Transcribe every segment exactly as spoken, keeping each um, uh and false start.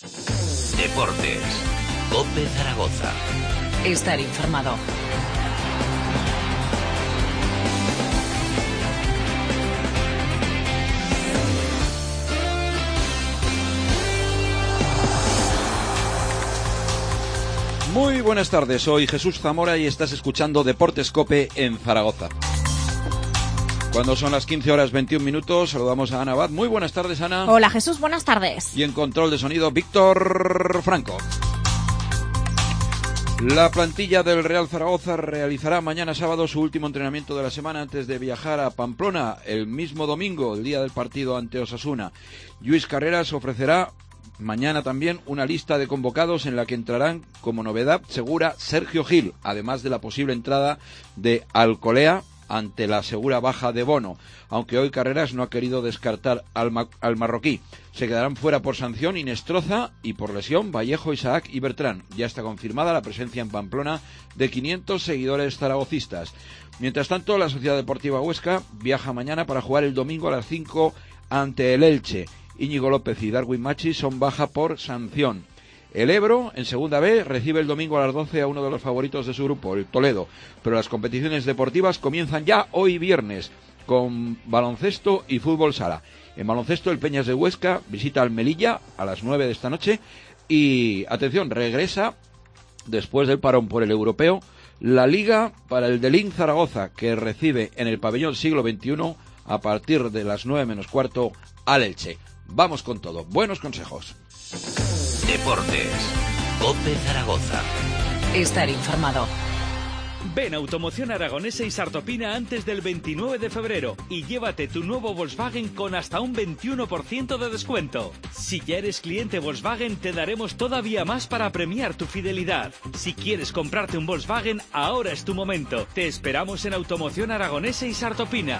Deportes. COPE Zaragoza. Estar informado. Muy buenas tardes, soy Jesús Zamora y estás escuchando Deportes COPE en Zaragoza. Cuando son las quince horas veintiún minutos, saludamos a Ana Abad. Muy buenas tardes, Ana. Hola, Jesús, buenas tardes. Y en control de sonido, Víctor Franco. La plantilla del Real Zaragoza realizará mañana sábado su último entrenamiento de la semana antes de viajar a Pamplona el mismo domingo, el día del partido ante Osasuna. Lluís Carreras ofrecerá mañana también una lista de convocados en la que entrarán como novedad segura Sergio Gil, además de la posible entrada de Alcolea ante la segura baja de Bono, aunque hoy Carreras no ha querido descartar al, ma- al marroquí. Se quedarán fuera por sanción Inestroza y por lesión Vallejo, Isaac y Bertrán. Ya está confirmada la presencia en Pamplona de quinientos seguidores zaragocistas. Mientras tanto, la Sociedad Deportiva Huesca viaja mañana para jugar el domingo a las cinco ante el Elche. Íñigo López y Darwin Machi son baja por sanción. El Ebro, en segunda B, recibe el domingo a las doce a uno de los favoritos de su grupo, el Toledo. Pero las competiciones deportivas comienzan ya hoy viernes, con baloncesto y fútbol sala. En baloncesto, el Peñas de Huesca visita al Melilla a las nueve de esta noche. Y, atención, regresa, después del parón por el europeo, la Liga para el Delín Zaragoza, que recibe en el pabellón Siglo veintiuno a partir de las nueve menos cuarto al Elche. Vamos con todo. Buenos consejos. Deportes. COPE Zaragoza. Estar informado. Ven a Automoción Aragonesa y Sartopina antes del veintinueve de febrero y llévate tu nuevo Volkswagen con hasta un veintiuno por ciento de descuento. Si ya eres cliente Volkswagen, te daremos todavía más para premiar tu fidelidad. Si quieres comprarte un Volkswagen, ahora es tu momento. Te esperamos en Automoción Aragonesa y Sartopina.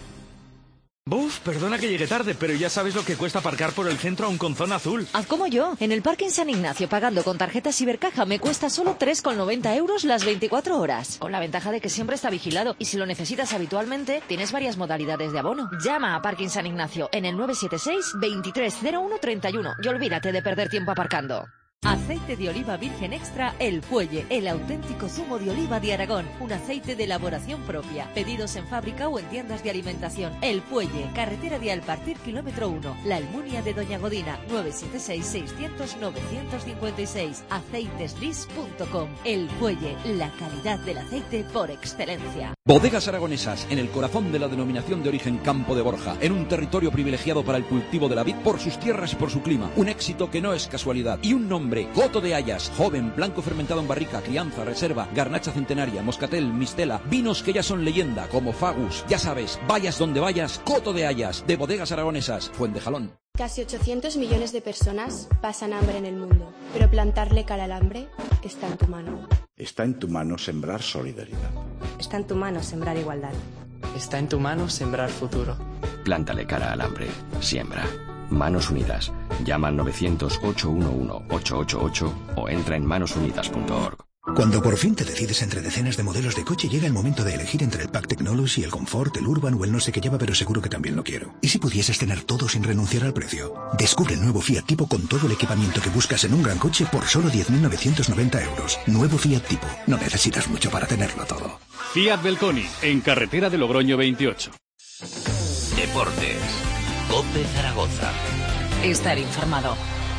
Buf, perdona que llegue tarde, pero ya sabes lo que cuesta aparcar por el centro aún con zona azul. Haz como yo. En el Parking San Ignacio, pagando con tarjeta Cibercaja, me cuesta solo tres con noventa euros las veinticuatro horas. Con la ventaja de que siempre está vigilado. Y si lo necesitas habitualmente, tienes varias modalidades de abono. Llama a Parking San Ignacio en el nueve siete seis, veintitrés cero uno treinta y uno y olvídate de perder tiempo aparcando. Aceite de oliva virgen extra El Puelle, el auténtico zumo de oliva de Aragón, un aceite de elaboración propia. Pedidos en fábrica o en tiendas de alimentación. El Puelle, carretera de Alpartir, kilómetro uno, La Almunia de Doña Godina, nueve siete seis, seiscientos, novecientos cincuenta y seis, aceiteslis punto com. El Puelle, la calidad del aceite por excelencia. Bodegas Aragonesas, en el corazón de la denominación de origen Campo de Borja, en un territorio privilegiado para el cultivo de la vid por sus tierras y por su clima. Un éxito que no es casualidad. Y un nombre: Coto de Hayas, joven, blanco fermentado en barrica, crianza, reserva, garnacha centenaria, moscatel, mistela, vinos que ya son leyenda, como Fagus. Ya sabes, vayas donde vayas, Coto de Hayas, de Bodegas Aragonesas, Fuentejalón. Casi ochocientos millones de personas pasan hambre en el mundo, pero plantarle cara al hambre está en tu mano. Está en tu mano sembrar solidaridad. Está en tu mano sembrar igualdad. Está en tu mano sembrar futuro. Plántale cara al hambre. Siembra. Manos Unidas. Llama al novecientos, ocho uno uno, ocho ocho ocho o entra en manos unidas punto org. Cuando por fin te decides entre decenas de modelos de coche, llega el momento de elegir entre el Pack Technology, el Comfort, el Urban o el no sé qué lleva, pero seguro que también lo quiero. ¿Y si pudieses tener todo sin renunciar al precio? Descubre el nuevo Fiat Tipo con todo el equipamiento que buscas en un gran coche por solo diez mil novecientos noventa euros. Nuevo Fiat Tipo. No necesitas mucho para tenerlo todo. Fiat Belconi, en carretera de Logroño veintiocho. Deportes. COPE Zaragoza. Estar informado.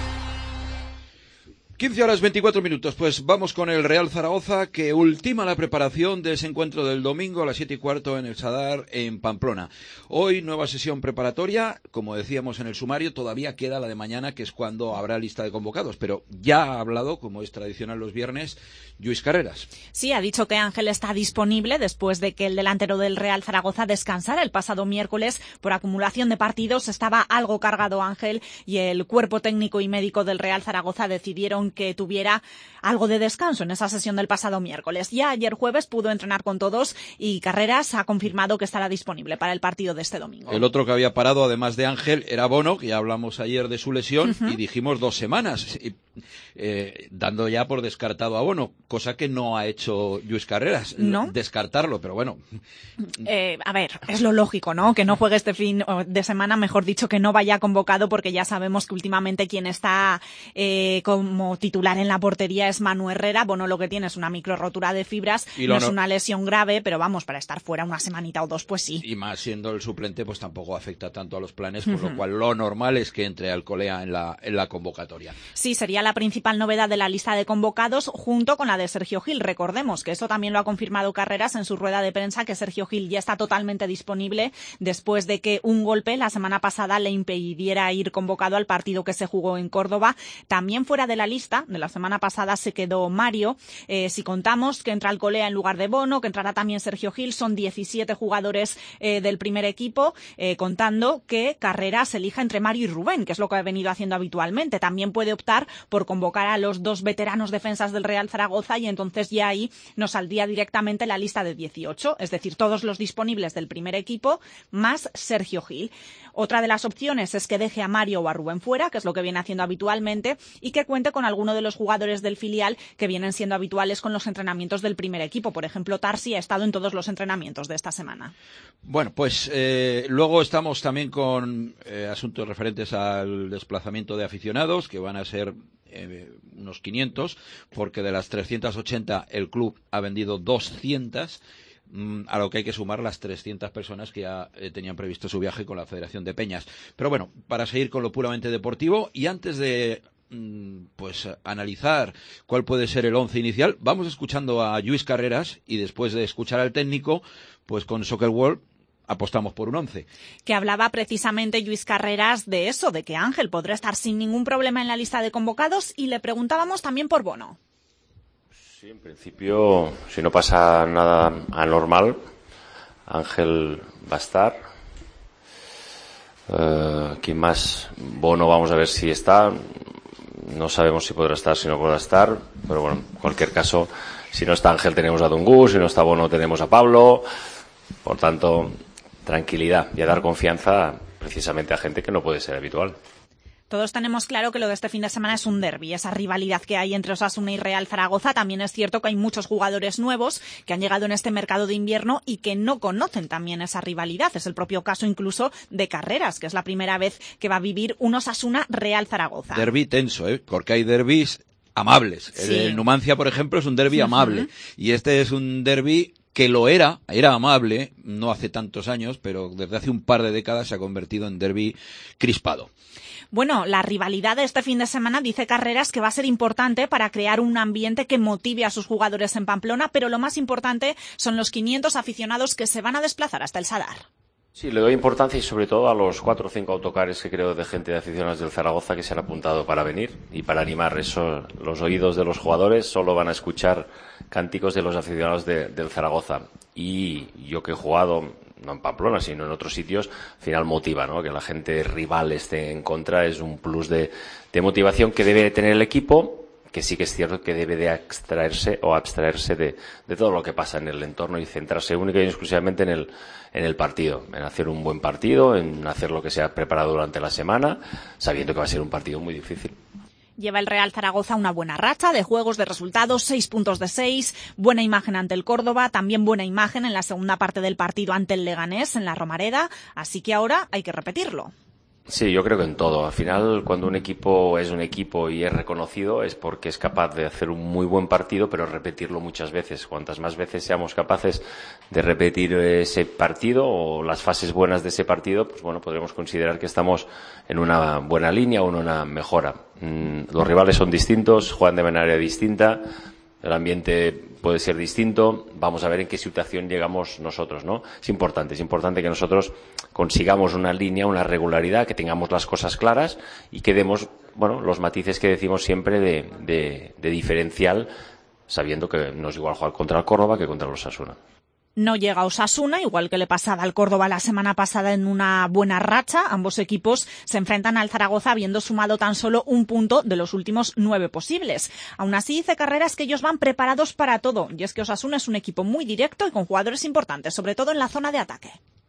quince horas veinticuatro minutos, pues vamos con el Real Zaragoza, que ultima la preparación de ese encuentro del domingo a las siete y cuarto en el Sadar, en Pamplona. Hoy nueva sesión preparatoria, como decíamos en el sumario, todavía queda la de mañana, que es cuando habrá lista de convocados, pero ya ha hablado, como es tradicional los viernes, Lluís Carreras. Sí, ha dicho que Ángel está disponible después de que el delantero del Real Zaragoza descansara el pasado miércoles por acumulación de partidos. Estaba algo cargado Ángel y el cuerpo técnico y médico del Real Zaragoza decidieron que tuviera algo de descanso en esa sesión del pasado miércoles. Ya ayer jueves pudo entrenar con todos y Carreras ha confirmado que estará disponible para el partido de este domingo. El otro que había parado, además de Ángel, era Bono, que ya hablamos ayer de su lesión, uh-huh. y dijimos dos semanas. Y eh, dando ya por descartado a Bono, cosa que no ha hecho Lluís Carreras, ¿no? Descartarlo, pero bueno. Eh, a ver, es lo lógico, ¿no? Que no juegue este fin de semana, mejor dicho, que no vaya convocado, porque ya sabemos que últimamente quien está eh, como titular en la portería es Manu Herrera. Bono lo que tiene es una micro rotura de fibras, no es una lesión grave, pero vamos, para estar fuera una semanita o dos, pues sí. Y más siendo el suplente, pues tampoco afecta tanto a los planes, con uh-huh. lo cual lo normal es que entre Alcolea en la, en la convocatoria. Sí, sería la principal novedad de la lista de convocados, junto con la de Sergio Gil. Recordemos que eso también lo ha confirmado Carreras en su rueda de prensa, que Sergio Gil ya está totalmente disponible después de que un golpe la semana pasada le impidiera ir convocado al partido que se jugó en Córdoba. También fuera de la lista de la semana pasada se quedó Mario. Eh, si contamos que entra Alcolea en lugar de Bono, que entrará también Sergio Gil, son diecisiete jugadores eh, del primer equipo, eh, contando que Carreras elija entre Mario y Rubén, que es lo que ha venido haciendo habitualmente. También puede optar por convocar a los dos veteranos defensas del Real Zaragoza y entonces ya ahí nos saldría directamente la lista de dieciocho, es decir, todos los disponibles del primer equipo más Sergio Gil. Otra de las opciones es que deje a Mario o a Rubén fuera, que es lo que viene haciendo habitualmente, y que cuente con alguno de los jugadores del filial que vienen siendo habituales con los entrenamientos del primer equipo. Por ejemplo, Tarsi ha estado en todos los entrenamientos de esta semana. Bueno, pues eh, luego estamos también con eh, asuntos referentes al desplazamiento de aficionados, que van a ser eh, unos quinientos, porque de las trescientas ochenta el club ha vendido doscientas, a lo que hay que sumar las trescientas personas que ya eh, tenían previsto su viaje con la Federación de Peñas. Pero bueno, para seguir con lo puramente deportivo, y antes de mm, pues analizar cuál puede ser el once inicial, vamos escuchando a Lluís Carreras, y después de escuchar al técnico, pues con Soccer World apostamos por un once. Que hablaba precisamente Lluís Carreras de eso, de que Ángel podrá estar sin ningún problema en la lista de convocados, y le preguntábamos también por Bono. Sí, en principio, si no pasa nada anormal, Ángel va a estar. Eh, ¿Quién más? Bono, vamos a ver si está. No sabemos si podrá estar, si no podrá estar. Pero bueno, en cualquier caso, si no está Ángel tenemos a Dungu, si no está Bono tenemos a Pablo. Por tanto, tranquilidad y a dar confianza precisamente a gente que no puede ser habitual. Todos tenemos claro que lo de este fin de semana es un derbi, esa rivalidad que hay entre Osasuna y Real Zaragoza. También es cierto que hay muchos jugadores nuevos que han llegado en este mercado de invierno y que no conocen también esa rivalidad. Es el propio caso incluso de Carreras, que es la primera vez que va a vivir un Osasuna Real Zaragoza. Derbi tenso, ¿eh? Porque hay derbis amables. Sí. El Numancia, por ejemplo, es un derbi uh-huh. amable. Y este es un derbi que lo era, era amable, no hace tantos años, pero desde hace un par de décadas se ha convertido en derbi crispado. Bueno, la rivalidad de este fin de semana, dice Carreras, que va a ser importante para crear un ambiente que motive a sus jugadores en Pamplona, pero lo más importante son los quinientos aficionados que se van a desplazar hasta el Sadar. Sí, le doy importancia y sobre todo a los cuatro o cinco autocares que creo de gente de aficionados del Zaragoza que se han apuntado para venir y para animar eso. Los oídos de los jugadores solo van a escuchar cánticos de los aficionados de, del Zaragoza. Y yo que he jugado, no en Pamplona, sino en otros sitios, al final motiva, ¿no? Que la gente rival esté en contra es un plus de, de motivación que debe tener el equipo, que sí que es cierto que debe de extraerse o abstraerse de, de todo lo que pasa en el entorno y centrarse única y exclusivamente en el, en el partido, en hacer un buen partido, en hacer lo que se ha preparado durante la semana, sabiendo que va a ser un partido muy difícil. Lleva el Real Zaragoza una buena racha de juegos, de resultados, seis puntos de seis, buena imagen ante el Córdoba, también buena imagen en la segunda parte del partido ante el Leganés en la Romareda, así que ahora hay que repetirlo. Sí, yo creo que en todo. Al final, cuando un equipo es un equipo y es reconocido, es porque es capaz de hacer un muy buen partido, pero repetirlo muchas veces. Cuantas más veces seamos capaces de repetir ese partido o las fases buenas de ese partido, pues bueno, podremos considerar que estamos en una buena línea o en una mejora. Los rivales son distintos, juegan de manera distinta, el ambiente puede ser distinto, vamos a ver en qué situación llegamos nosotros, ¿no? Es importante, es importante que nosotros consigamos una línea, una regularidad, que tengamos las cosas claras y que demos, bueno, los matices que decimos siempre de, de, de diferencial, sabiendo que no es igual jugar contra el Córdoba que contra los Osasuna. No llega Osasuna, igual que le pasaba al Córdoba la semana pasada en una buena racha. Ambos equipos se enfrentan al Zaragoza habiendo sumado tan solo un punto de los últimos nueve posibles. Aún así, dice Carreras que ellos van preparados para todo. Y es que Osasuna es un equipo muy directo y con jugadores importantes, sobre todo en la zona de ataque.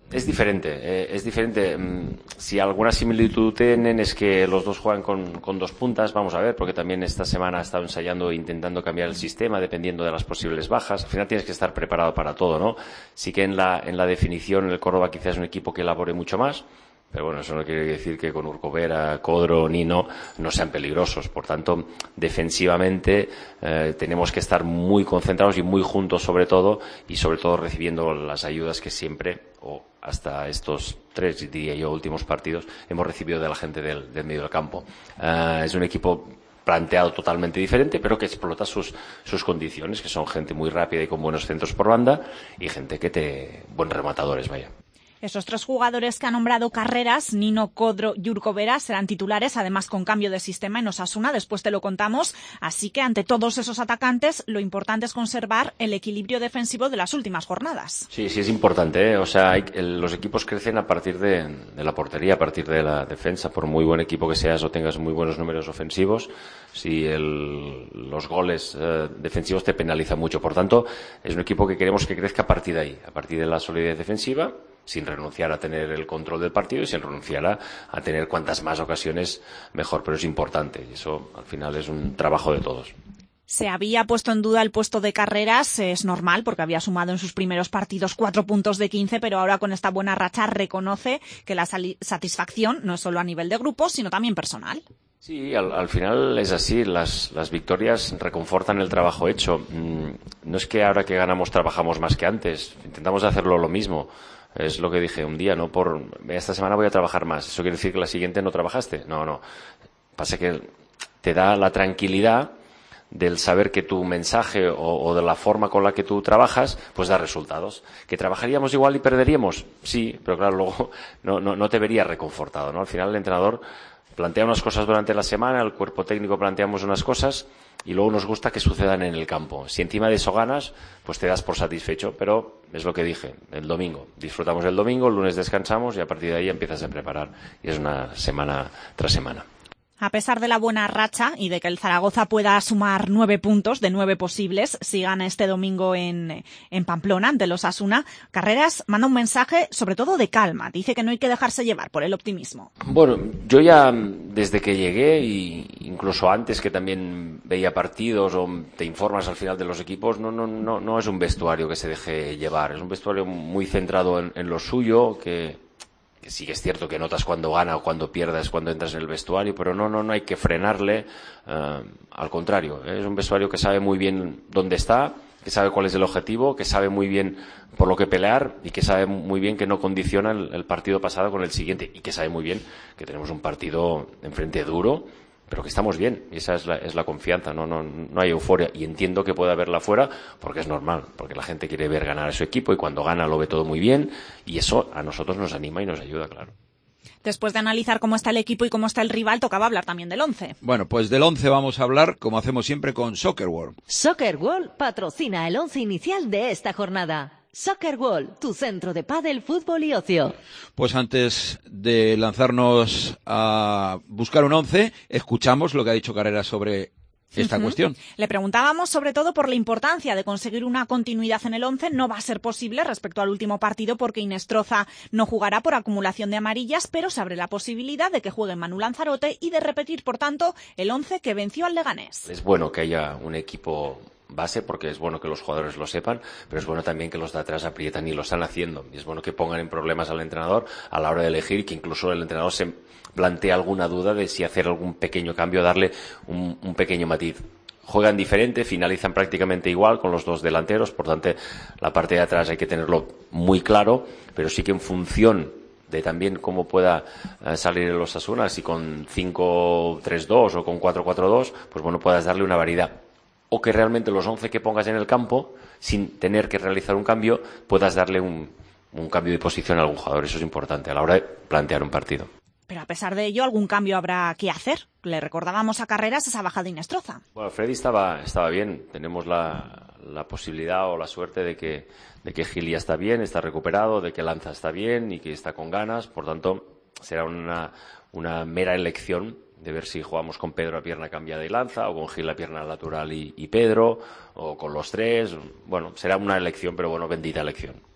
Es diferente, eh, es diferente. Si alguna similitud tienen es que los dos juegan con, con dos puntas, vamos a ver, porque también esta semana ha estado ensayando e intentando cambiar el sistema dependiendo de las posibles bajas. Al final tienes que estar preparado para todo, ¿no? Sí que en la, en la definición el Córdoba quizás es un equipo que elabore mucho más, pero bueno, eso no quiere decir que con Urcovera, Codro, Nino no sean peligrosos. Por tanto, defensivamente eh, tenemos que estar muy concentrados y muy juntos sobre todo, y sobre todo recibiendo las ayudas que siempre, o hasta estos tres, diría yo, últimos partidos, hemos recibido de la gente del, del medio del campo. Eh, es un equipo planteado totalmente diferente, pero que explota sus, sus condiciones, que son gente muy rápida y con buenos centros por banda, y gente que te... buen rematadores, vaya. Esos tres jugadores que ha nombrado Carreras, Nino, Codro y Urcovera, serán titulares, además con cambio de sistema en Osasuna, después te lo contamos. Así que ante todos esos atacantes, lo importante es conservar el equilibrio defensivo de las últimas jornadas. Sí, sí es importante, ¿eh? O sea, hay, el, los equipos crecen a partir de, de la portería, a partir de la defensa. Por muy buen equipo que seas o tengas muy buenos números ofensivos, si el, los goles eh, defensivos te penalizan mucho. Por tanto, es un equipo que queremos que crezca a partir de ahí, a partir de la solidez defensiva, sin renunciar a tener el control del partido y sin renunciar a, a tener cuantas más ocasiones mejor, pero es importante y eso al final es un trabajo de todos. Se había puesto en duda el puesto de Carreras, es normal porque había sumado en sus primeros partidos cuatro puntos de quince, pero ahora con esta buena racha reconoce que la satisfacción no es solo a nivel de grupo, sino también personal. Sí, al, al final es así, las, las victorias reconfortan el trabajo hecho. No es que ahora que ganamos trabajamos más que antes, intentamos hacerlo lo mismo. Es lo que dije un día, no por esta semana voy a trabajar más. ¿Eso quiere decir que la siguiente no trabajaste? No, no. Pasa que te da la tranquilidad del saber que tu mensaje o, o de la forma con la que tú trabajas, pues da resultados. ¿Que trabajaríamos igual y perderíamos? Sí, pero claro, luego no, no, no te verías reconfortado, ¿no? Al final el entrenador plantea unas cosas durante la semana, el cuerpo técnico planteamos unas cosas y luego nos gusta que sucedan en el campo. Si encima de eso ganas, pues te das por satisfecho, pero es lo que dije, el domingo. Disfrutamos el domingo, el lunes descansamos y a partir de ahí empiezas a preparar. Y es una semana tras semana. A pesar de la buena racha y de que el Zaragoza pueda sumar nueve puntos de nueve posibles si gana este domingo en, en Pamplona ante los Osasuna, Carreras manda un mensaje sobre todo de calma. Dice que no hay que dejarse llevar por el optimismo. Bueno, yo ya desde que llegué, e incluso antes que también veía partidos o te informas al final de los equipos, no, no, no, no es un vestuario que se deje llevar. Es un vestuario muy centrado en, en lo suyo, que... que sí que es cierto que notas cuando gana o cuando pierdes cuando entras en el vestuario, pero no, no, no hay que frenarle, uh, al contrario, ¿eh? Es un vestuario que sabe muy bien dónde está, que sabe cuál es el objetivo, que sabe muy bien por lo que pelear y que sabe muy bien que no condiciona el, el partido pasado con el siguiente y que sabe muy bien que tenemos un partido enfrente duro, pero que estamos bien, y esa es la, es la confianza, no, no, no hay euforia, y entiendo que pueda haberla fuera, porque es normal, porque la gente quiere ver ganar a su equipo, y cuando gana lo ve todo muy bien, y eso a nosotros nos anima y nos ayuda, claro. Después de analizar cómo está el equipo y cómo está el rival, tocaba hablar también del once. Bueno, pues del once vamos a hablar, como hacemos siempre, con Soccer World. Soccer World patrocina el once inicial de esta jornada. Soccer World, tu centro de pádel, fútbol y ocio. Pues antes de lanzarnos a buscar un once, escuchamos lo que ha dicho Carreras sobre esta uh-huh. cuestión. Le preguntábamos sobre todo por la importancia de conseguir una continuidad en el once. No va a ser posible respecto al último partido porque Inestroza no jugará por acumulación de amarillas, pero se abre la posibilidad de que juegue Manu Lanzarote y de repetir, por tanto, el once que venció al Leganés. Es bueno que haya un equipo base, porque es bueno que los jugadores lo sepan, pero es bueno también que los de atrás aprietan y lo están haciendo, y es bueno que pongan en problemas al entrenador a la hora de elegir, y que incluso el entrenador se plantea alguna duda de si hacer algún pequeño cambio, darle un, un pequeño matiz. Juegan diferente, finalizan prácticamente igual con los dos delanteros, por tanto la parte de atrás hay que tenerlo muy claro, pero sí que en función de también cómo pueda uh, salir el Osasuna, si con cinco tres dos o con cuatro cuatro dos, pues bueno, puedas darle una variedad. O que realmente los once que pongas en el campo, sin tener que realizar un cambio, puedas darle un, un cambio de posición a algún jugador. Eso es importante a la hora de plantear un partido. Pero a pesar de ello, algún cambio habrá que hacer. Le recordábamos a Carreras esa baja de Inestroza. Bueno, Freddy estaba, estaba bien. Tenemos la, la posibilidad o la suerte de que, de que Gil ya está bien, está recuperado, de que Lanza está bien y que está con ganas. Por tanto, será una, una mera elección de ver si jugamos con Pedro a pierna cambiada y Lanza, o con Gil a pierna natural y, y Pedro, o con los tres. Bueno, será una elección, pero bueno, bendita elección.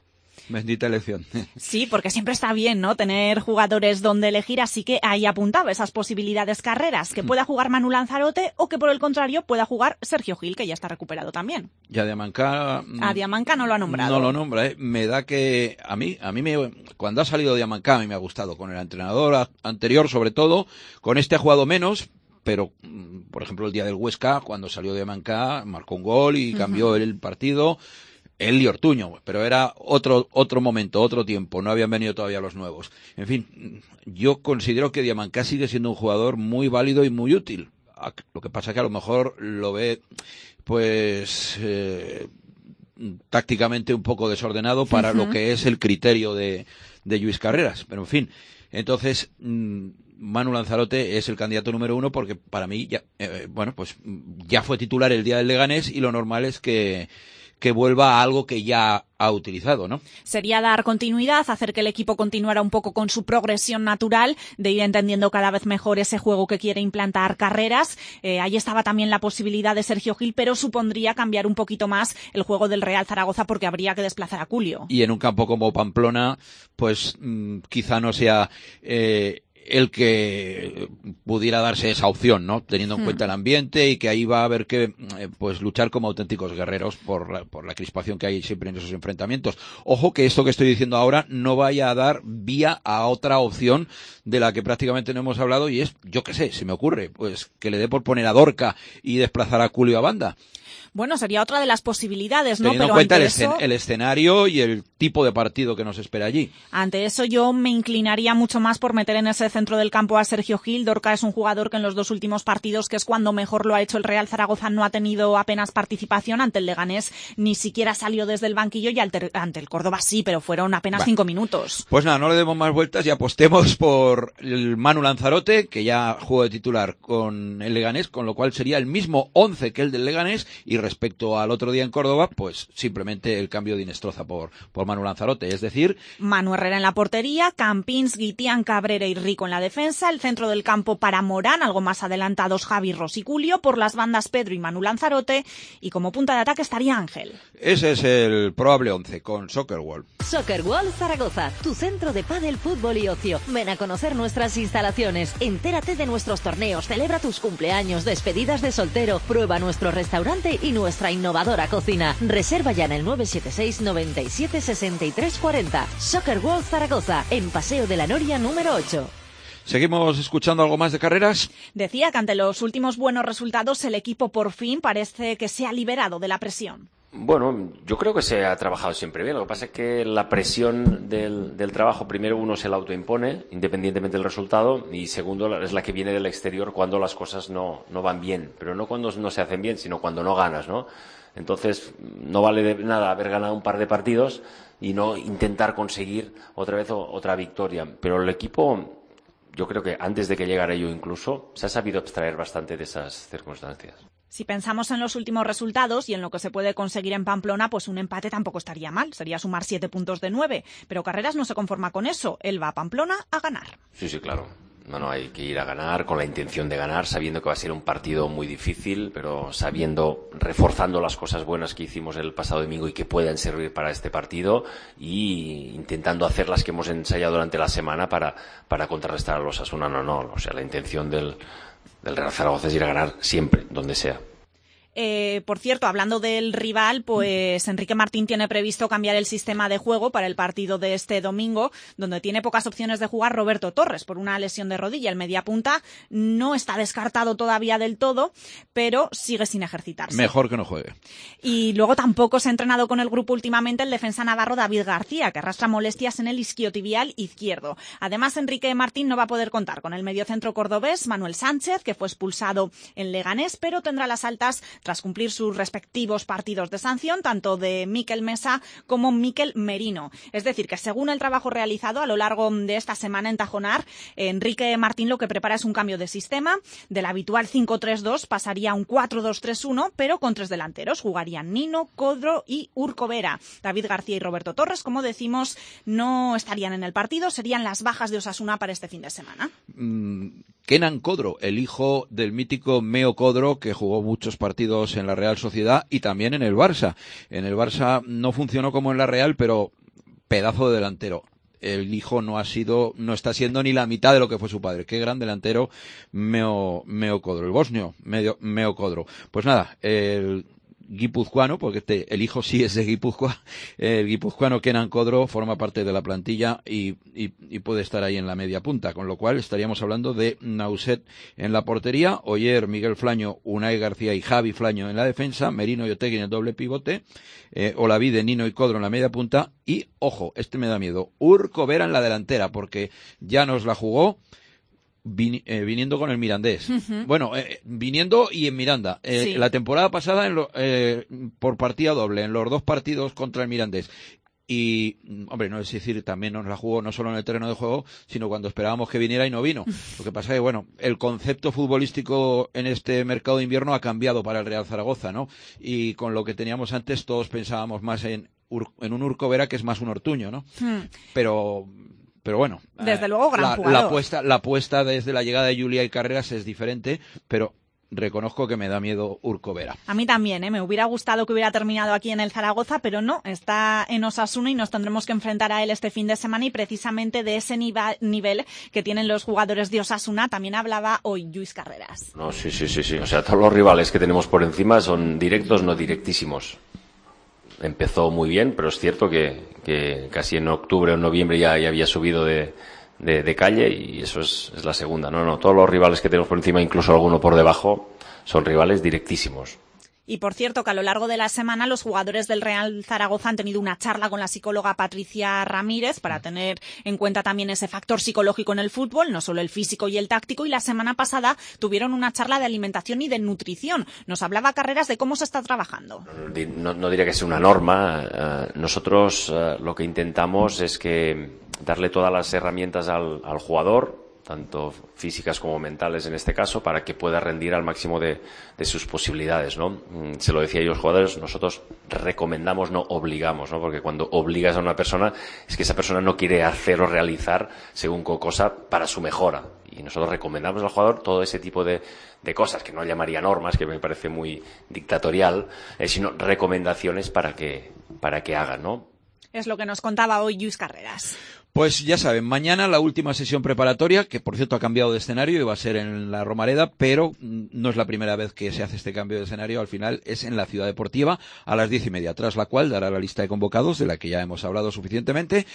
Bendita elección. Sí, porque siempre está bien, ¿no?, tener jugadores donde elegir, así que ahí apuntaba esas posibilidades Carreras, que pueda jugar Manu Lanzarote o que por el contrario pueda jugar Sergio Gil, que ya está recuperado también. Y a Diamanca... A Diamanca no lo ha nombrado. No lo nombra, ¿eh? Me da que... A mí, a mí me, cuando ha salido Diamanca, a mí me ha gustado. Con el entrenador anterior, sobre todo. Con este ha jugado menos, pero, por ejemplo, el día del Huesca, cuando salió Diamanca, marcó un gol y cambió uh-huh. el partido. Él y Ortuño, pero era otro otro momento, otro tiempo, no habían venido todavía los nuevos. En fin, yo considero que Diamanca sigue siendo un jugador muy válido y muy útil. Lo que pasa es que a lo mejor lo ve, pues, eh, tácticamente un poco desordenado para uh-huh. lo que es el criterio de, de Lluís Carreras. Pero en fin, entonces... Mmm, Manu Lanzarote es el candidato número uno porque para mí ya, eh, bueno, pues ya fue titular el día del Leganés y lo normal es que, que vuelva a algo que ya ha utilizado, ¿no? Sería dar continuidad, hacer que el equipo continuara un poco con su progresión natural, de ir entendiendo cada vez mejor ese juego que quiere implantar Carreras. Eh, ahí estaba también la posibilidad de Sergio Gil, pero supondría cambiar un poquito más el juego del Real Zaragoza porque habría que desplazar a Culio. Y en un campo como Pamplona, pues mmm, quizá no sea... Eh, el que pudiera darse esa opción, ¿no? Teniendo en hmm. cuenta el ambiente y que ahí va a haber que eh, pues luchar como auténticos guerreros por la, por la crispación que hay siempre en esos enfrentamientos. Ojo que esto que estoy diciendo ahora no vaya a dar vía a otra opción de la que prácticamente no hemos hablado y es, yo qué sé, se me ocurre, pues que le dé por poner a Dorca y desplazar a Culio a banda. Bueno, sería otra de las posibilidades, ¿no? Teniendo Pero en cuenta ante el, eso, escen- el escenario y el tipo de partido que nos espera allí. Ante eso yo me inclinaría mucho más por meter en ese centro del campo a Sergio Gil. Dorca es un jugador que en los dos últimos partidos, que es cuando mejor lo ha hecho el Real Zaragoza, no ha tenido apenas participación. Ante el Leganés ni siquiera salió desde el banquillo y ante, ante el Córdoba sí, pero fueron apenas bah. cinco minutos. Pues nada, no le demos más vueltas y apostemos por el Manu Lanzarote, que ya jugó de titular con el Leganés, con lo cual sería el mismo once que el del Leganés, y respecto al otro día en Córdoba, pues simplemente el cambio de Inestroza por, por Manu Lanzarote, es decir... Manu Herrera en la portería, Campins, Guitián, Cabrera y Rico en la defensa, el centro del campo para Morán, algo más adelantados Javi, Ros y Culio, por las bandas Pedro y Manu Lanzarote, y como punta de ataque estaría Ángel. Ese es el probable once con Soccer World. Soccer World Zaragoza, tu centro de pádel, fútbol y ocio. Ven a conocer nuestras instalaciones, entérate de nuestros torneos, celebra tus cumpleaños, despedidas de soltero, prueba nuestro restaurante y nuestra innovadora cocina. Reserva ya en el nueve siete seis noventa y siete sesenta y tres cuarenta. Soccer World Zaragoza, en Paseo de la Noria número ocho. ¿Seguimos escuchando algo más de Carreras? Decía que ante los últimos buenos resultados el equipo por fin parece que se ha liberado de la presión. Bueno, yo creo que se ha trabajado siempre bien. Lo que pasa es que la presión del, del trabajo, primero uno se la autoimpone, independientemente del resultado, y segundo es la que viene del exterior cuando las cosas no, no van bien. Pero no cuando no se hacen bien, sino cuando no ganas, ¿no? Entonces, no vale de nada haber ganado un par de partidos y no intentar conseguir otra vez otra victoria. Pero el equipo, yo creo que antes de que llegara yo incluso, se ha sabido abstraer bastante de esas circunstancias. Si pensamos en los últimos resultados y en lo que se puede conseguir en Pamplona, pues un empate tampoco estaría mal. Sería sumar siete puntos de nueve. Pero Carreras no se conforma con eso. Él va a Pamplona a ganar. Sí, sí, claro. No, no, hay que ir a ganar con la intención de ganar, sabiendo que va a ser un partido muy difícil, pero sabiendo, reforzando las cosas buenas que hicimos el pasado domingo y que puedan servir para este partido, y intentando hacer las que hemos ensayado durante la semana para, para contrarrestar a los Osasuna. No, no, o sea, la intención del, del Real Zaragoza es ir a ganar siempre, donde sea. Eh, por cierto, hablando del rival, pues Enrique Martín tiene previsto cambiar el sistema de juego para el partido de este domingo, donde tiene pocas opciones de jugar Roberto Torres por una lesión de rodilla. El mediapunta no está descartado todavía del todo, pero sigue sin ejercitarse. Mejor que no juegue. Y luego tampoco se ha entrenado con el grupo últimamente el defensa navarro David García, que arrastra molestias en el isquiotibial izquierdo. Además, Enrique Martín no va a poder contar con el mediocentro cordobés Manuel Sánchez, que fue expulsado en Leganés, pero tendrá las altas tras cumplir sus respectivos partidos de sanción, tanto de Mikel Mesa como Mikel Merino. Es decir, que según el trabajo realizado a lo largo de esta semana en Tajonar, Enrique Martín lo que prepara es un cambio de sistema. Del habitual cinco tres dos pasaría a un cuatro dos tres uno, pero con tres delanteros. Jugarían Nino, Codro y Urco Vera. David García y Roberto Torres, como decimos, no estarían en el partido, serían las bajas de Osasuna para este fin de semana. Mm, Kenan Codro, el hijo del mítico Meo Codro, que jugó muchos partidos en la Real Sociedad y también en el Barça. En el Barça no funcionó como en la Real, pero pedazo de delantero. El hijo no ha sido, no está siendo ni la mitad de lo que fue su padre. Qué gran delantero, Meo, Meo Codro, el bosnio, Meo, Meo Codro. Pues nada, el guipuzcoano, porque este, el hijo sí es de Guipúzcoa, el guipuzcoano Kenan Codro forma parte de la plantilla y, y, y puede estar ahí en la media punta, con lo cual estaríamos hablando de Nauset en la portería, Oyer, Miguel Flaño, Unai García y Javi Flaño en la defensa, Merino y Otegui en el doble pivote, eh, Olavide, Nino y Codro en la media punta y, ojo, este me da miedo, Urco Vera en la delantera, porque ya nos la jugó Vin, eh, viniendo con el Mirandés. Uh-huh. Bueno, eh, viniendo y en Miranda. Eh, sí. La temporada pasada en lo, eh, por partida doble, en los dos partidos contra el Mirandés. Y, hombre, no es decir, también nos la jugó no solo en el terreno de juego, sino cuando esperábamos que viniera y no vino. Lo que pasa es que, bueno, el concepto futbolístico en este mercado de invierno ha cambiado para el Real Zaragoza, ¿no? Y con lo que teníamos antes todos pensábamos más en, en un Urco Vera, que es más un Ortuño, ¿no? Hmm. Pero... Pero bueno, desde eh, luego gran la, jugador. La apuesta, la apuesta desde la llegada de Julia y Carreras es diferente, pero reconozco que me da miedo Urco Vera. A mí también, ¿eh? Me hubiera gustado que hubiera terminado aquí en el Zaragoza, pero no, está en Osasuna y nos tendremos que enfrentar a él este fin de semana y precisamente de ese nivel, nivel que tienen los jugadores de Osasuna también hablaba hoy Lluís Carreras. No, sí, sí, sí, sí. O sea, todos los rivales que tenemos por encima son directos, no directísimos. Empezó muy bien, pero es cierto que, que casi en octubre o noviembre ya, ya había subido de, de, de calle y eso es, es la segunda. No, no, todos los rivales que tenemos por encima, incluso alguno por debajo, son rivales directísimos. Y por cierto que a lo largo de la semana los jugadores del Real Zaragoza han tenido una charla con la psicóloga Patricia Ramírez para tener en cuenta también ese factor psicológico en el fútbol, no solo el físico y el táctico, y la semana pasada tuvieron una charla de alimentación y de nutrición. Nos hablaba Carreras de cómo se está trabajando. No, no diría que sea una norma. Uh, nosotros uh, lo que intentamos es que darle todas las herramientas al, al jugador, tanto físicas como mentales en este caso, para que pueda rendir al máximo de, de sus posibilidades, ¿no? Se lo decía yo a los jugadores, nosotros recomendamos, no obligamos, ¿no? Porque cuando obligas a una persona es que esa persona no quiere hacer o realizar según qué cosa para su mejora. Y nosotros recomendamos al jugador todo ese tipo de, de cosas, que no llamaría normas, que me parece muy dictatorial, eh, sino recomendaciones para que, para que hagan, ¿no? Es lo que nos contaba hoy Lluís Carreras. Pues ya saben, mañana la última sesión preparatoria, que por cierto ha cambiado de escenario y va a ser en la Romareda, pero no es la primera vez que se hace este cambio de escenario, al final es en la Ciudad Deportiva a las diez y media, tras la cual dará la lista de convocados, de la que ya hemos hablado suficientemente,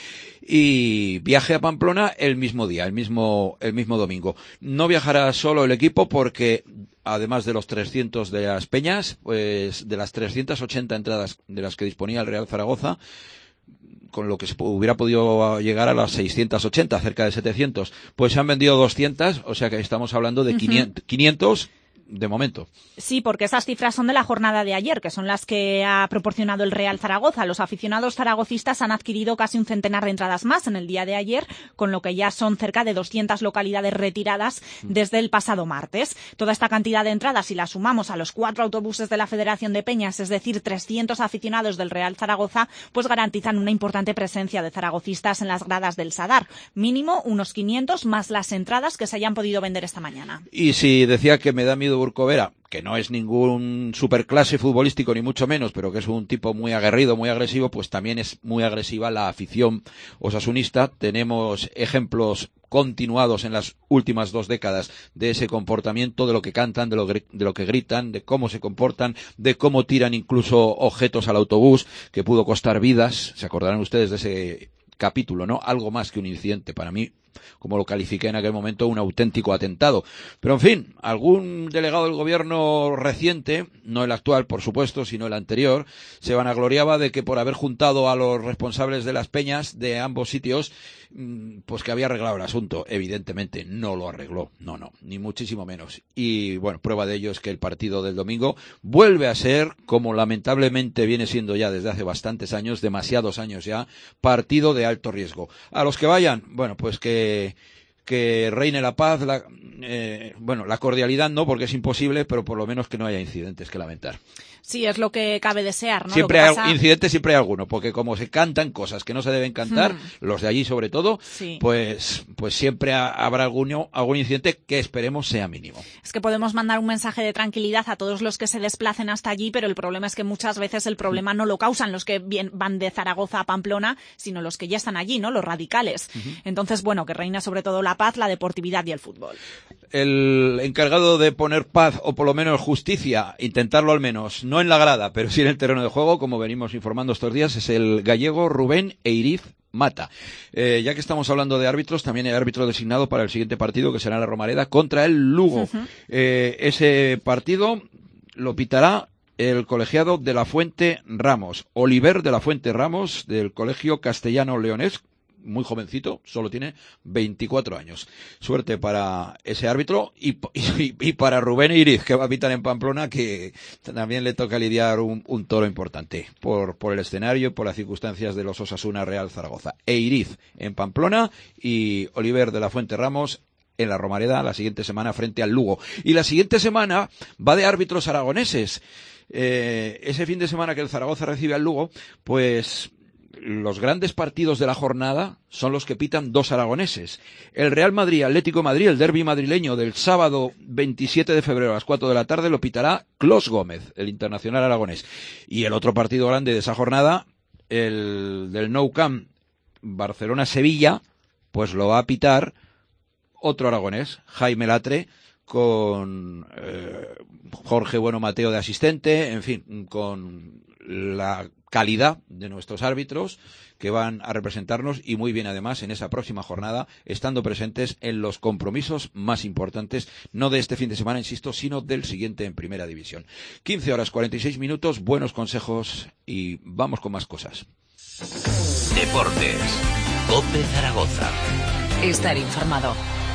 y viaje a Pamplona el mismo día, el mismo, el mismo domingo. No viajará solo el equipo porque, además de los trescientos de las peñas, pues de las trescientas ochenta entradas de las que disponía el Real Zaragoza, con lo que se hubiera podido llegar a las seiscientas ochenta, cerca de setecientos, pues se han vendido doscientas, o sea que estamos hablando de quinientos, quinientos de momento. Sí, porque esas cifras son de la jornada de ayer, que son las que ha proporcionado el Real Zaragoza. Los aficionados zaragocistas han adquirido casi un centenar de entradas más en el día de ayer, con lo que ya son cerca de doscientas localidades retiradas desde el pasado martes. Toda esta cantidad de entradas, si la sumamos a los cuatro autobuses de la Federación de Peñas, es decir, trescientos aficionados del Real Zaragoza, pues garantizan una importante presencia de zaragocistas en las gradas del Sadar. Mínimo unos quinientos más las entradas que se hayan podido vender esta mañana. Y si decía que me da miedo Urco Vera, que no es ningún superclase futbolístico ni mucho menos, pero que es un tipo muy aguerrido, muy agresivo, pues también es muy agresiva la afición osasunista. Tenemos ejemplos continuados en las últimas dos décadas de ese comportamiento, de lo que cantan, de lo, de lo que gritan, de cómo se comportan, de cómo tiran incluso objetos al autobús, que pudo costar vidas. Se acordarán ustedes de ese capítulo, ¿no? Algo más que un incidente, para mí, como lo califiqué en aquel momento, un auténtico atentado. Pero en fin, algún delegado del gobierno reciente, no el actual por supuesto, sino el anterior, se vanagloriaba de que por haber juntado a los responsables de las peñas de ambos sitios, pues que había arreglado el asunto. Evidentemente no lo arregló, no, no, ni muchísimo menos. Y bueno, prueba de ello es que el partido del domingo vuelve a ser, como lamentablemente viene siendo ya desde hace bastantes años, demasiados años ya, partido de alto riesgo. A los que vayan, bueno, pues que que reine la paz, la, eh, bueno, la cordialidad no, porque es imposible, pero por lo menos que no haya incidentes que lamentar. Sí, es lo que cabe desear, ¿no? Siempre hay pasa... incidentes, siempre hay alguno, porque como se cantan cosas que no se deben cantar, hmm. los de allí sobre todo, sí. pues, pues siempre habrá algún, algún incidente que esperemos sea mínimo. Es que podemos mandar un mensaje de tranquilidad a todos los que se desplacen hasta allí, pero el problema es que muchas veces el problema no lo causan los que bien, van de Zaragoza a Pamplona, sino los que ya están allí, ¿no? Los radicales. Uh-huh. Entonces, bueno, que reina sobre todo la paz, la deportividad y el fútbol. El encargado de poner paz, o por lo menos justicia, intentarlo al menos, no en la grada, pero sí en el terreno de juego, como venimos informando estos días, es el gallego Rubén Eiriz Mata. Eh, ya que estamos hablando de árbitros, también hay árbitro designado para el siguiente partido, que será la Romareda contra el Lugo. Uh-huh. Eh, ese partido lo pitará el colegiado de la Fuente Ramos, Oliver de la Fuente Ramos, del Colegio Castellano Leonés, muy jovencito, solo tiene veinticuatro años. Suerte para ese árbitro y, y, y para Rubén Eiriz, que va a pitar en Pamplona, que también le toca lidiar un, un toro importante por, por el escenario y por las circunstancias de los Osasuna Real Zaragoza. Eiriz en Pamplona y Oliver de la Fuente Ramos en la Romareda la siguiente semana frente al Lugo. Y la siguiente semana va de árbitros aragoneses. Eh, ese fin de semana que el Zaragoza recibe al Lugo, pues los grandes partidos de la jornada son los que pitan dos aragoneses. El Real Madrid, Atlético de Madrid, el derbi madrileño del sábado veintisiete de febrero a las cuatro de la tarde lo pitará Clos Gómez, el internacional aragonés. Y el otro partido grande de esa jornada, el del Nou Camp, Barcelona-Sevilla, pues lo va a pitar otro aragonés, Jaime Latre, con eh, Jorge Bueno Mateo de asistente, en fin, con la calidad de nuestros árbitros que van a representarnos y muy bien además en esa próxima jornada, estando presentes en los compromisos más importantes, no de este fin de semana, insisto, sino del siguiente en Primera División. quince horas cuarenta y seis minutos, buenos consejos y vamos con más cosas. Deportes, COPE Zaragoza. Estar informado.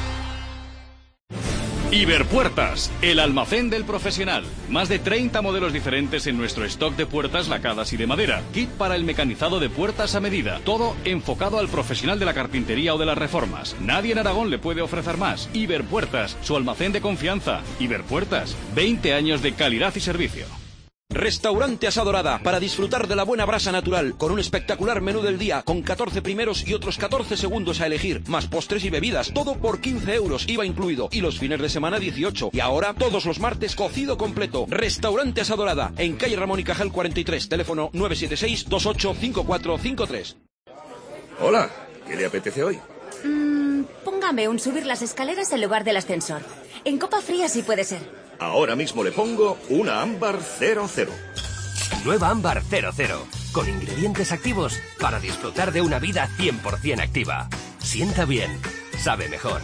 Iberpuertas, el almacén del profesional. Más de treinta modelos diferentes en nuestro stock de puertas lacadas y de madera. Kit para el mecanizado de puertas a medida. Todo enfocado al profesional de la carpintería o de las reformas. Nadie en Aragón le puede ofrecer más. Iberpuertas, su almacén de confianza. Iberpuertas, veinte años de calidad y servicio. Restaurante Asadorada, para disfrutar de la buena brasa natural, con un espectacular menú del día, con catorce primeros y otros catorce segundos a elegir, más postres y bebidas, todo por quince euros, I V A incluido, y los fines de semana dieciocho, y ahora todos los martes cocido completo. Restaurante Asadorada, en calle Ramón y Cajal cuarenta y tres, teléfono nueve siete seis, dos ocho cinco cuatro cinco tres. Hola, ¿qué le apetece hoy? Mm, póngame un subir las escaleras en lugar del ascensor. En copa fría sí puede ser. Ahora mismo le pongo una ámbar cero cero. Nueva ámbar cero cero, con ingredientes activos para disfrutar de una vida cien por ciento activa. Sienta bien, sabe mejor.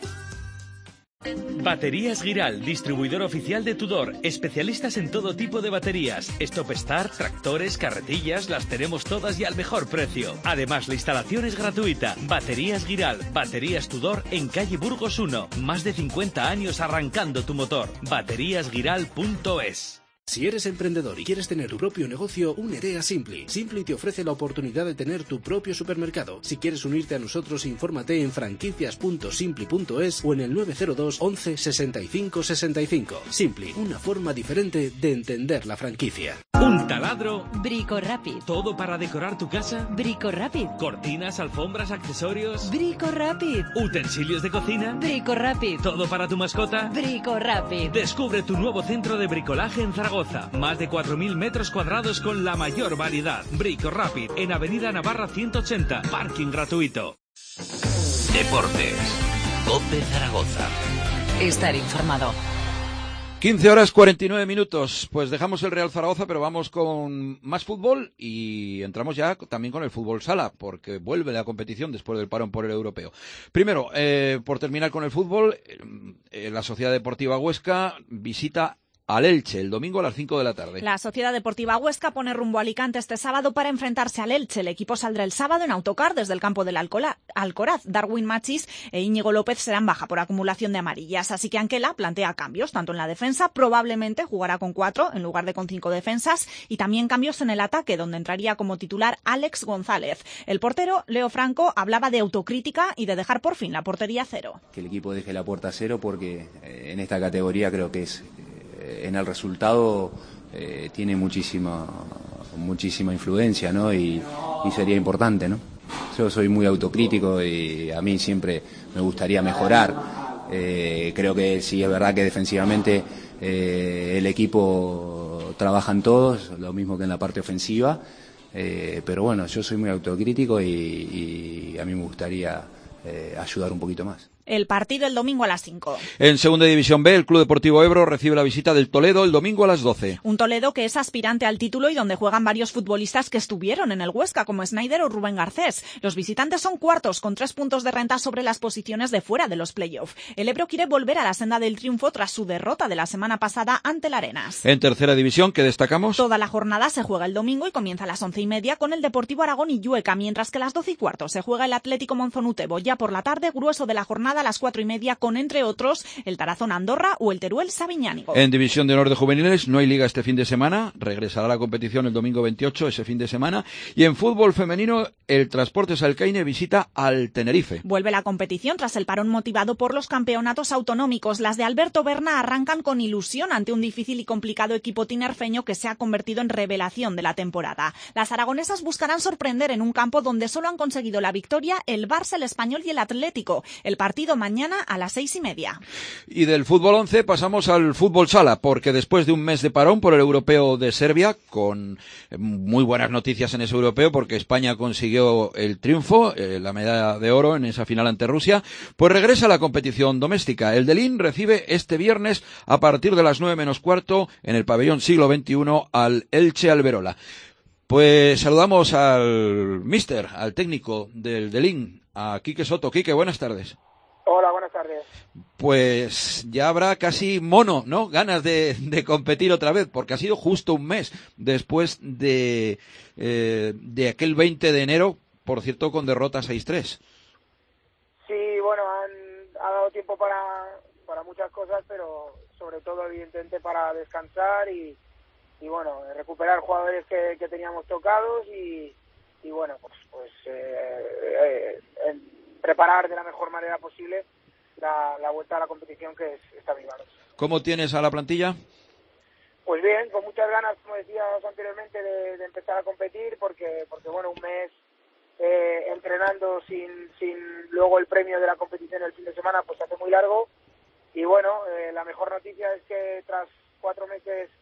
Baterías Giral, distribuidor oficial de Tudor, especialistas en todo tipo de baterías, Stop Start, tractores, carretillas, las tenemos todas y al mejor precio. Además, la instalación es gratuita. Baterías Giral, baterías Tudor en calle Burgos uno, más de cincuenta años arrancando tu motor. baterías giral punto es. Si eres emprendedor y quieres tener tu propio negocio, únete a Simply. Simply te ofrece la oportunidad de tener tu propio supermercado. Si quieres unirte a nosotros, infórmate en franquicias punto simply punto es o en el nueve cero dos once sesenta y cinco sesenta y cinco. Simply, una forma diferente de entender la franquicia. Un taladro. Brico Rapid. ¿Todo para decorar tu casa? Brico Rapid. Cortinas, alfombras, accesorios. Brico Rapid. ¿Utensilios de cocina? Brico Rapid. ¿Todo para tu mascota? Brico Rapid. Descubre tu nuevo centro de bricolaje en Zaragoza. Más de cuatro mil metros cuadrados con la mayor variedad. Brico Rapid, en Avenida Navarra ciento ochenta. Parking gratuito. Deportes, COPE Zaragoza. Estar informado. quince horas cuarenta y nueve minutos. Pues dejamos el Real Zaragoza, pero vamos con más fútbol y entramos ya también con el fútbol sala, porque vuelve la competición después del parón por el europeo. Primero, eh, por terminar con el fútbol, eh, la Sociedad Deportiva Huesca visita al Elche el domingo a las cinco de la tarde. La Sociedad Deportiva Huesca pone rumbo a Alicante este sábado para enfrentarse al Elche. El equipo saldrá el sábado en autocar desde el campo del Alcola, Alcoraz. Darwin Machis e Íñigo López serán baja por acumulación de amarillas, así que Anquela plantea cambios tanto en la defensa, probablemente jugará con cuatro en lugar de con cinco defensas, y también cambios en el ataque, donde entraría como titular Alex González. El portero, Leo Franco, hablaba de autocrítica y de dejar por fin la portería a cero. Que el equipo deje la puerta a cero porque eh, en esta categoría creo que es eh, en el resultado eh, tiene muchísima muchísima influencia, ¿no? Y, y sería importante, ¿no? Yo soy muy autocrítico y a mí siempre me gustaría mejorar. Eh, creo que sí es verdad que defensivamente eh, el equipo trabajan todos, lo mismo que en la parte ofensiva, eh, pero bueno, yo soy muy autocrítico y, y a mí me gustaría eh, ayudar un poquito más. El partido el domingo a las cinco. En Segunda División B, el Club Deportivo Ebro recibe la visita del Toledo el domingo a las doce. Un Toledo que es aspirante al título y donde juegan varios futbolistas que estuvieron en el Huesca, como Snyder o Rubén Garcés. Los visitantes son cuartos, con tres puntos de renta sobre las posiciones de fuera de los playoffs. El Ebro quiere volver a la senda del triunfo tras su derrota de la semana pasada ante el Arenas. En Tercera División, ¿qué destacamos? Toda la jornada se juega el domingo y comienza a las once y media con el Deportivo Aragón y Llueca, mientras que a las doce y cuarto se juega el Atlético Monzonutebo. Ya por la tarde, grueso de la jornada a las cuatro y media, con, entre otros, el Tarazona Andorra o el Teruel Sabiñánigo. En División de Honor de Juveniles no hay liga este fin de semana, regresará la competición el domingo veintiocho, ese fin de semana, y en fútbol femenino el Transportes Alcaine visita al Tenerife. Vuelve la competición tras el parón motivado por los campeonatos autonómicos. Las de Alberto Berna arrancan con ilusión ante un difícil y complicado equipo tinerfeño que se ha convertido en revelación de la temporada. Las aragonesas buscarán sorprender en un campo donde solo han conseguido la victoria el Barça, el Español y el Atlético. El partido mañana a las seis y media. Y del fútbol once pasamos al fútbol sala, porque después de un mes de parón por el europeo de Serbia, con muy buenas noticias en ese europeo, porque España consiguió el triunfo, eh, la medalla de oro en esa final ante Rusia, pues regresa a la competición doméstica. El Delín recibe este viernes a partir de las nueve menos cuarto en el pabellón siglo veintiuno al Elche Alberola. Pues saludamos al míster, al técnico del Delín, a Quique Soto. Quique, buenas tardes. Hola, buenas tardes. Pues ya habrá casi mono, ¿no? Ganas de, de competir otra vez, porque ha sido justo un mes después de, eh, de aquel veinte de enero, por cierto, con derrota seis tres. Sí, bueno, han, ha dado tiempo para, para muchas cosas, pero sobre todo, evidentemente, para descansar y, y bueno, recuperar jugadores que, que teníamos tocados y, y bueno, pues, pues eh, eh, en, preparar de la mejor manera posible la, la vuelta a la competición que es, está vivando. ¿Cómo tienes a la plantilla? Pues bien, con muchas ganas, como decías anteriormente, de, de empezar a competir, porque porque bueno, un mes eh, entrenando sin sin luego el premio de la competición el fin de semana, pues se hace muy largo. Y bueno, eh, la mejor noticia es que tras cuatro meses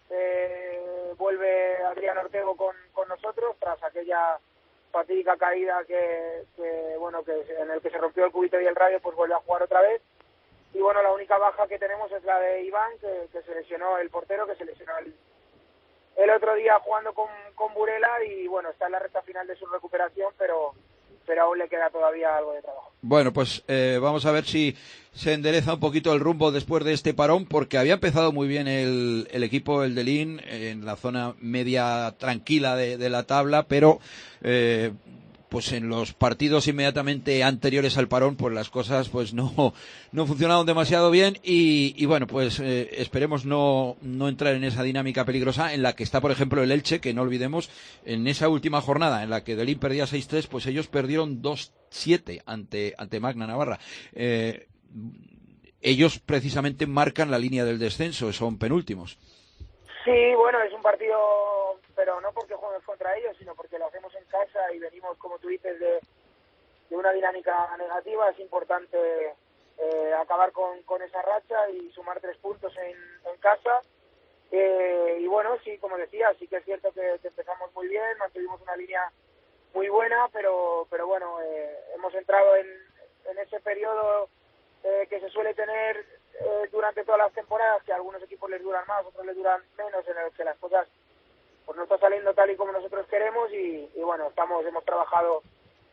eh, vuelve Adrián Ortego con, con nosotros, tras aquella fatídica caída que, que bueno que en el que se rompió el cubito y el radio, pues vuelve a jugar otra vez. Y bueno, la única baja que tenemos es la de Iván, que, que se lesionó, el portero, que se lesionó el, el otro día jugando con, con Burela, y bueno, está en la recta final de su recuperación, pero pero aún le queda todavía algo de trabajo. Bueno, pues eh, vamos a ver si se endereza un poquito el rumbo después de este parón, porque había empezado muy bien el, el equipo, el Delín, en la zona media tranquila de, de la tabla, pero eh, pues en los partidos inmediatamente anteriores al parón, pues las cosas pues no no funcionaron demasiado bien y, y bueno, pues eh, esperemos no no entrar en esa dinámica peligrosa en la que está, por ejemplo, el Elche, que no olvidemos, en esa última jornada en la que Delín perdía seis tres, pues ellos perdieron dos siete ante ante Magna Navarra. Eh, ellos precisamente marcan la línea del descenso, son penúltimos. Sí, bueno, es un partido, pero no porque juegues contra ellos, sino porque lo hacemos en casa y venimos, como tú dices, de, de una dinámica negativa. Es importante eh, acabar con, con esa racha y sumar tres puntos en, en casa. Eh, y bueno, sí, como decía, sí que es cierto que, que empezamos muy bien, mantuvimos una línea muy buena, pero pero bueno, eh, hemos entrado en, en ese periodo eh, que se suele tener eh, durante todas las temporadas, que a algunos equipos les duran más, otros les duran menos, en el que las cosas pues no están saliendo tal y como nosotros queremos y, y bueno, estamos hemos trabajado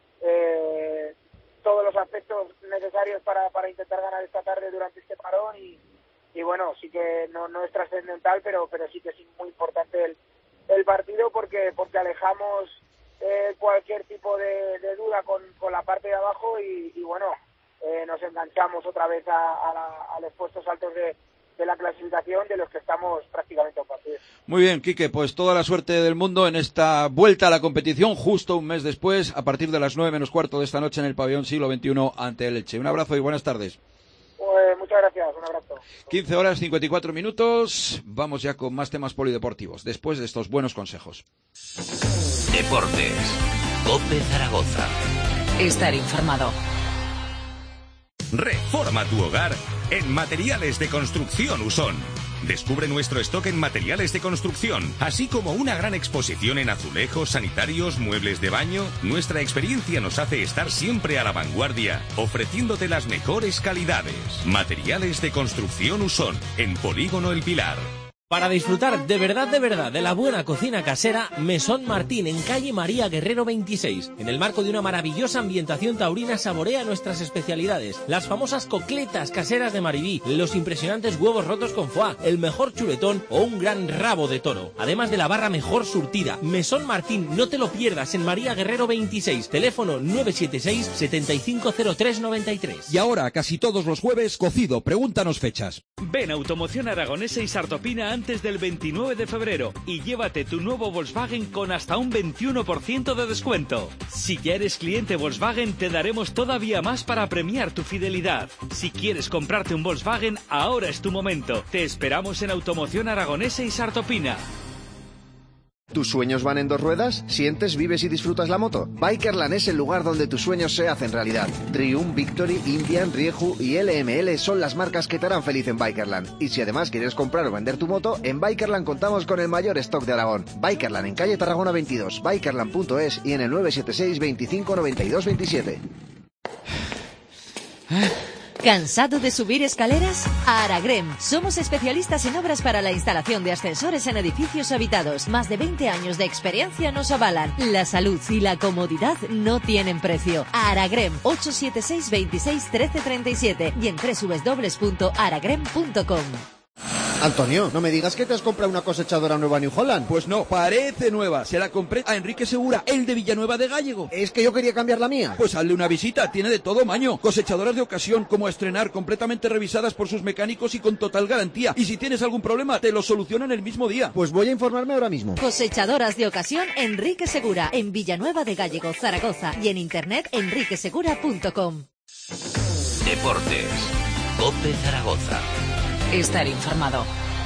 eh, todos los aspectos necesarios para, para intentar ganar esta tarde durante este parón y, y bueno, sí que no, no es trascendental, pero, pero sí que es muy importante el, el partido porque, porque alejamos eh, cualquier tipo de, de duda con, con la parte de abajo y, y bueno, eh, nos enganchamos otra vez a, a, la, a los puestos altos de, de la clasificación de los que estamos prácticamente a un partido. Muy bien, Quique, pues toda la suerte del mundo en esta vuelta a la competición, justo un mes después, a partir de las nueve menos cuarto de esta noche en el pabellón Siglo veintiuno ante el Elche. Un abrazo y buenas tardes. Pues muchas gracias, un abrazo. quince horas cincuenta y cuatro minutos, vamos ya con más temas polideportivos, después de estos buenos consejos. Deportes, COPE Zaragoza. Estar informado. Reforma tu hogar en Materiales de Construcción Usón. Descubre nuestro stock en materiales de construcción, así como una gran exposición en azulejos, sanitarios, muebles de baño. Nuestra experiencia nos hace estar siempre a la vanguardia, ofreciéndote las mejores calidades. Materiales de Construcción Usón, en Polígono El Pilar. Para disfrutar de verdad, de verdad, de la buena cocina casera, Mesón Martín, en calle María Guerrero veintiséis. En el marco de una maravillosa ambientación taurina, saborea nuestras especialidades. Las famosas cocletas caseras de Maribí, los impresionantes huevos rotos con foie, el mejor chuletón o un gran rabo de toro. Además de la barra mejor surtida. Mesón Martín, no te lo pierdas, en María Guerrero veintiséis. Teléfono nueve siete seis, siete cinco cero tres nueve tres. Y ahora, casi todos los jueves, cocido. Pregúntanos fechas. Ven a Automoción Aragonesa y Sartopina antes del veintinueve de febrero y llévate tu nuevo Volkswagen con hasta un veintiuno por ciento de descuento. Si ya eres cliente Volkswagen, te daremos todavía más para premiar tu fidelidad. Si quieres comprarte un Volkswagen, ahora es tu momento. Te esperamos en Automoción Aragonesa y Sartopina. ¿Tus sueños van en dos ruedas? ¿Sientes, vives y disfrutas la moto? Bikerland es el lugar donde tus sueños se hacen realidad. Triumph, Victory, Indian, Rieju y L M L son las marcas que te harán feliz en Bikerland. Y si además quieres comprar o vender tu moto, en Bikerland contamos con el mayor stock de Aragón. Bikerland en calle Tarragona veintidós, bikerland punto es y en el nueve siete seis, veinticinco noventa y dos veintisiete. ¿Cansado de subir escaleras? Aragrem. Somos especialistas en obras para la instalación de ascensores en edificios habitados. Más de veinte años de experiencia nos avalan. La salud y la comodidad no tienen precio. Aragrem. ocho siete seis, veintiséis, trece treinta y siete y en doble u doble u doble u punto aragrem punto com. Antonio, no me digas que te has comprado una cosechadora nueva New Holland. Pues no, parece nueva. Se la compré a Enrique Segura, el de Villanueva de Gállego. Es que yo quería cambiar la mía. Pues hazle una visita, tiene de todo maño. Cosechadoras de ocasión, como a estrenar, completamente revisadas por sus mecánicos y con total garantía. Y si tienes algún problema, te lo solucionan el mismo día. Pues voy a informarme ahora mismo. Cosechadoras de ocasión Enrique Segura, en Villanueva de Gállego, Zaragoza, y en internet enrique segura punto com. Deportes, COPE Zaragoza. Estar informado.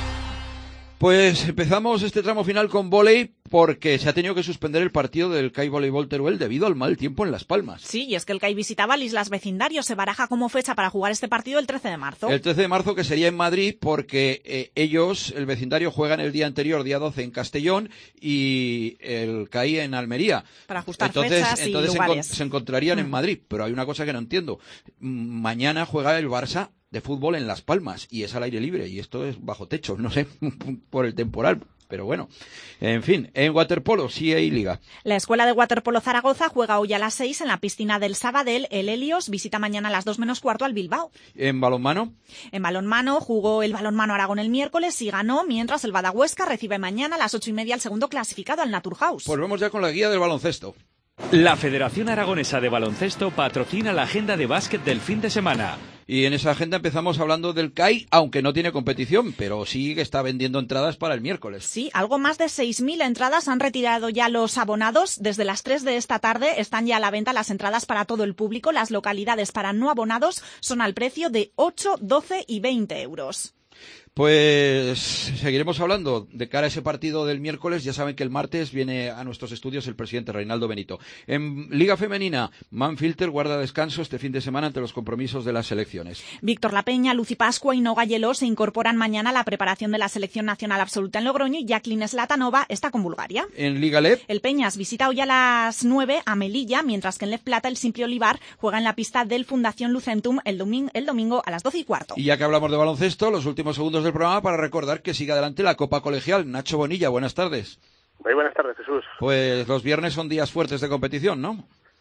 Pues empezamos este tramo final con vóley porque se ha tenido que suspender el partido del C A I Voleibol Teruel debido al mal tiempo en Las Palmas. Sí, y es que el C A I visitaba al Islas Vecindarios. Se baraja como fecha para jugar este partido el trece de marzo. El trece de marzo, que sería en Madrid, porque eh, ellos, el vecindario, juegan el día anterior, día doce, en Castellón y el C A I en Almería. Para ajustar entonces, fechas y entonces lugares. Se, encont- se encontrarían Mm. en Madrid, pero hay una cosa que no entiendo. Mm, Mañana juega el Barça de fútbol en Las Palmas y es al aire libre y esto es bajo techo, no sé, por el temporal, pero bueno. En fin, en waterpolo sí hay liga. La Escuela de Waterpolo Zaragoza juega hoy a las seis en la piscina del Sabadell. El Helios visita mañana a las dos menos cuarto al Bilbao. En balonmano. En balonmano jugó el balonmano Aragón el miércoles y ganó, mientras el Badahuesca recibe mañana a las ocho y media al segundo clasificado, al Naturhaus. Pues vamos ya con la guía del baloncesto. La Federación Aragonesa de Baloncesto patrocina la agenda de básquet del fin de semana. Y en esa agenda empezamos hablando del C A I, aunque no tiene competición, pero sí que está vendiendo entradas para el miércoles. Sí, algo más de seis mil entradas han retirado ya los abonados. Desde las tres de esta tarde están ya a la venta las entradas para todo el público. Las localidades para no abonados son al precio de ocho, doce y veinte euros. Pues seguiremos hablando de cara a ese partido del miércoles. Ya saben que el martes viene a nuestros estudios el presidente Reinaldo Benito. En Liga Femenina, Manfilter guarda descanso este fin de semana ante los compromisos de las selecciones. Víctor Lapeña, Lucy Pascua y Noga Yeló se incorporan mañana a la preparación de la selección nacional absoluta en Logroño y Jacqueline Slatanova está con Bulgaria. En Liga L E V, el Peñas visita hoy a las nueve a Melilla, mientras que en L E V Plata el Simple Olivar juega en la pista del Fundación Lucentum el, domingo, el domingo a las doce y cuarto. Y ya que hablamos de baloncesto, los últimos segundos del programa para recordar que sigue adelante la Copa Colegial. Nacho Bonilla, buenas tardes. Muy buenas tardes, Jesús. Pues los viernes son días fuertes de competición, ¿no?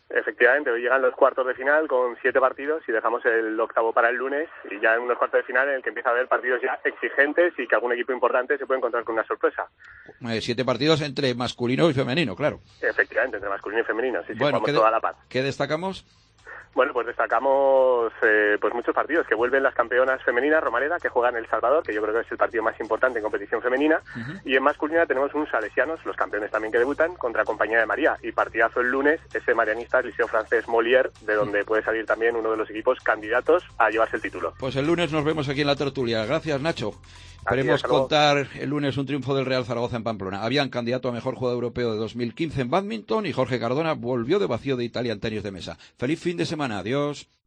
Efectivamente, hoy llegan los cuartos de final con siete partidos y dejamos el octavo para el lunes y ya en unos cuartos de final en el que empieza a haber partidos ya exigentes y que algún equipo importante se puede encontrar con una sorpresa. Eh, siete partidos entre masculino y femenino, claro. Efectivamente, entre masculino y femenino, sí, sí, bueno, vamos ¿qué, toda a la paz. ¿Qué destacamos? Bueno, pues destacamos eh, pues muchos partidos, que vuelven las campeonas femeninas, Romareda, que juegan en El Salvador, que yo creo que es el partido más importante en competición femenina, uh-huh. y en masculina tenemos un Salesianos, los campeones también que debutan, contra Compañía de María, y partidazo el lunes, ese marianista, Liceo Francés Molière, de donde puede salir también uno de los equipos candidatos a llevarse el título. Pues el lunes nos vemos aquí en la tertulia. Gracias, Nacho. Esperemos contar el lunes un triunfo del Real Zaragoza en Pamplona. Habían candidato a mejor jugador europeo de dos mil quince en bádminton y Jorge Cardona volvió de vacío de Italia en tenis de mesa. Feliz fin de semana. Adiós.